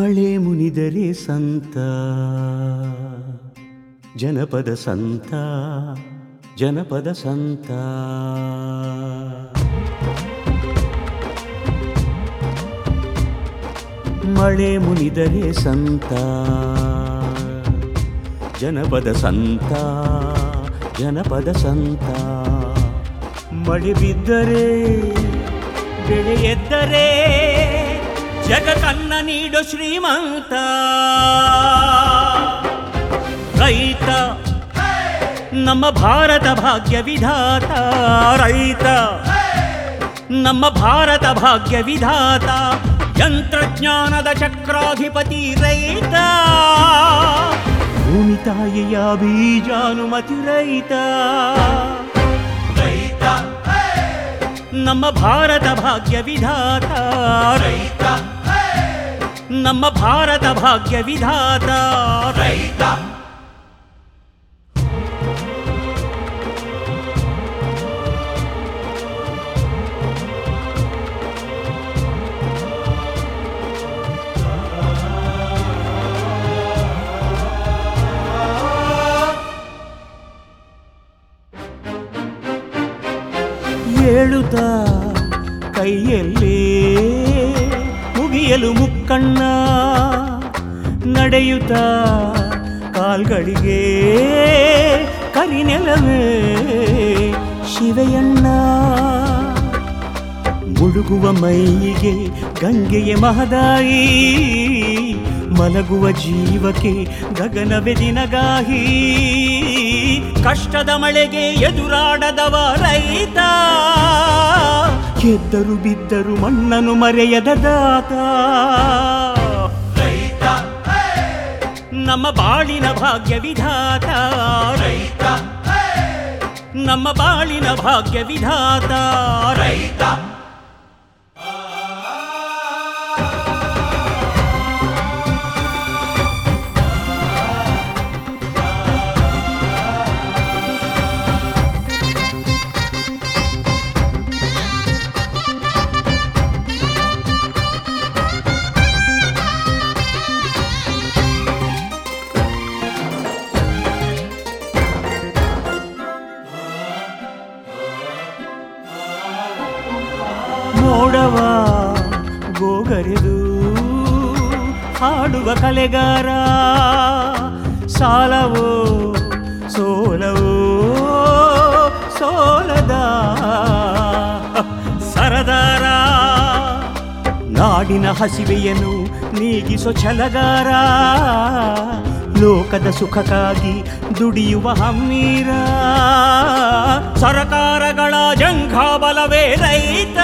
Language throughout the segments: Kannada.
ಮಳೆ ಮುನಿದರೆ ಸಂತ ಜನಪದ ಸಂತ ಜನಪದ ಸಂತ. ಮಳೆ ಮುನಿದರೆ ಸಂತ ಜನಪದ ಸಂತ ಜನಪದ ಸಂತ. ಮಳೆ ಬಿದ್ದರೆ ಬೆಳೆ ಎದ್ದರೆ ಜಗತ್ತನ್ನ ನೀಡೋ ಶ್ರೀಮಂತ ರೈತ ನಮ್ಮ ಭಾರತ ಭಾಗ್ಯ ವಿಧಾತ. ರೈತ ನಮ್ಮ ಭಾರತ ಭಾಗ್ಯ ವಿಧಾತ. ಯಂತ್ರಜ್ಞಾನದ ಚಕ್ರಾಧಿಪತಿ ರೈತ. ಭೂಮಿ ತಾಯಿಯ ಬೀಜಾನುಮತಿ ರೈತ. ರೈತ ನಮ್ಮ ಭಾರತ ಭಾಗ್ಯ ವಿಧಾತ. ರೈತ ನಮ್ಮ ಭಾರತ ಭಾಗ್ಯ ವಿಧಾತ. ರೈತ ಏಳುತ್ತ ಕೈಯಲ್ಲಿ ಮುಗಿಯಲು ಮುಕ್ಕಣ್ಣ. ನಡೆಯುತ್ತ ಕಾಲ್ಗಳಿಗೆ ಕರಿನೆಲವೇ ಶಿವೆಯಣ್ಣ. ಮುಳುಗುವ ಮೈಯಿಗೆ ಗಂಗೆಯ ಮಹದಾಯಿ. ಮಲಗುವ ಜೀವಕ್ಕೆ ಗಗನವೇ ದಿನಗಾಹಿ. ಕಷ್ಟದ ಮಳೆಗೆ ಎದುರಾಡದವ ರೈತ. ಎದ್ದರು ಬಿದ್ದರು ಮಣ್ಣನ್ನು ಮರೆಯದ ದಾತ. ರೈತ ನಮ್ಮ ಬಾಳಿನ ಭಾಗ್ಯ ವಿಧಾತ. ರೈತ ನಮ್ಮ ಬಾಳಿನ ಭಾಗ್ಯ ವಿಧಾತ. ರೈತ ನೋಡವ ಗೋಗರೆದು ಹಾಡುವ ಕಲೆಗಾರ. ಸಾಲವೋ ಸೋಲವೋ ಸೋಲದ ಸರದಾರ. ನಾಡಿನ ಹಸಿವೆಯನ್ನು ನೀಗಿಸೋ ಛಲಗಾರ. ಲೋಕದ ಸುಖಕ್ಕಾಗಿ ದುಡಿಯುವ ಹಮ್ಮೀರ. ಸರಕಾರಗಳ ಜಂಘಾಬಲವೇ ರೈತ.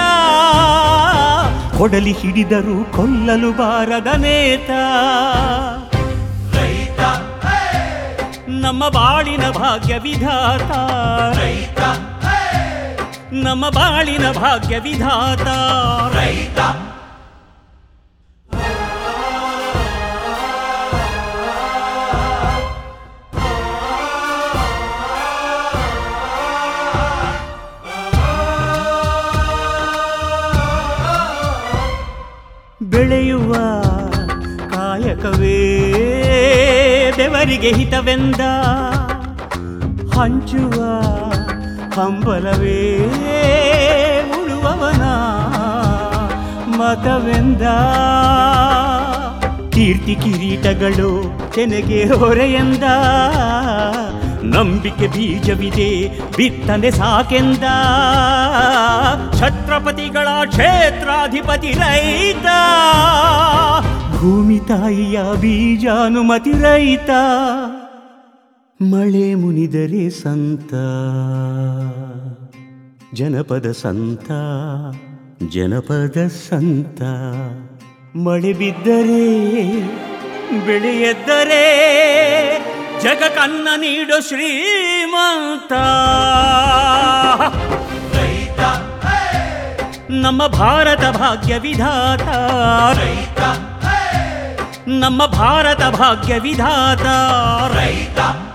ಕೊಡಲಿ ಹಿಡಿದರೂ ಕೊಲ್ಲಲು ಬಾರದ ನೇತ. ರೈತ ನಮ್ಮ ಬಾಳಿನ ಭಾಗ್ಯ ವಿಧಾತ. ರೈತ ನಮ್ಮ ಬಾಳಿನ ಭಾಗ್ಯ ವಿಧಾತ. ರೈತ ಬೆಳೆಯುವ ಕಾಯಕವೇ ಬೆವರಿಗೆ ಹಿತವೆಂದ. ಹಂಚುವ ಹಂಬಲವೇ ಉಳುವವನ ಮತವೆಂದ. ಕೀರ್ತಿ ಕಿರೀಟಗಳು ತೆನೆಗೆ ಹೊರೆಯೆಂದ. ನಂಬಿಕೆ ಬೀಜವಿದೆ ಬಿತ್ತನೆ ಸಾಕೆಂದ. ಛತ್ರಪತಿಗಳ ಕ್ಷೇತ್ರಾಧಿಪತಿ ರೈತ. ಭೂಮಿ ತಾಯಿಯ ಬೀಜಾನುಮತಿ ರೈತ. ಮಳೆ ಮುನಿದರೆ ಸಂತ ಜನಪದ ಸಂತ ಜನಪದ ಸಂತ. ಮಳೆ ಬಿದ್ದರೆ ಬೆಳೆ ಎದ್ದರೆ ಜಗಕ್ಕನ್ನ ನೀಡೋ ಶ್ರೀಮಂತ ರೈತ. ನಮ್ಮ ಭಾರತ ಭಾಗ್ಯ ವಿಧಾತ. ರೈತ ನಮ್ಮ ಭಾರತ ಭಾಗ್ಯ ವಿಧಾತ. ರೈತ